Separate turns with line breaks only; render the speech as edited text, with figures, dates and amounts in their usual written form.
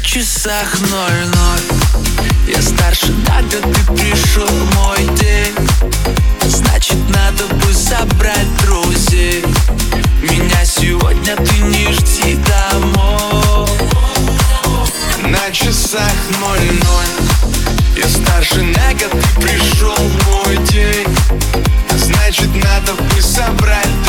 часах 00. Я старше на год, ты пришел мой день. Значит, надо бы собрать друзей. Меня сегодня ты не жди домой. На часах 00. Я старше на год, ты пришел мой день. Значит, надо бы собрать